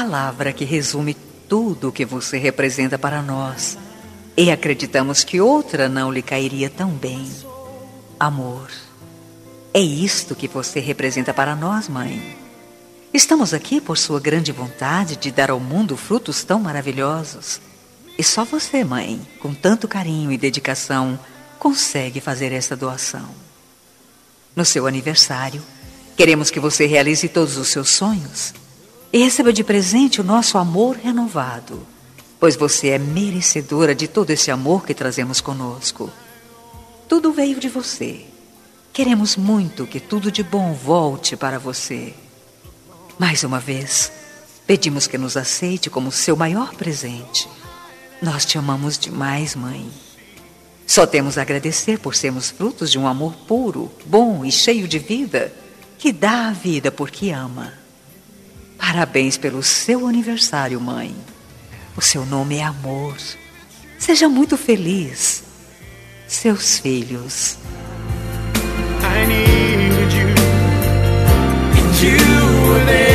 palavra que resume tudo o que você representa para nós. E acreditamos que outra não lhe cairia tão bem. Amor. É isto que você representa para nós, mãe. Estamos aqui por sua grande vontade de dar ao mundo frutos tão maravilhosos. E só você, mãe, com tanto carinho e dedicação, consegue fazer essa doação. No seu aniversário, queremos que você realize todos os seus sonhos e receba de presente o nosso amor renovado, pois você é merecedora de todo esse amor que trazemos conosco. Tudo veio de você. Queremos muito que tudo de bom volte para você. Mais uma vez, pedimos que nos aceite como seu maior presente. Nós te amamos demais, mãe. Só temos a agradecer por sermos frutos de um amor puro, bom e cheio de vida, que dá a vida porque ama. Parabéns pelo seu aniversário, mãe. O seu nome é amor. Seja muito feliz. Seus filhos. I needed you, and you were there.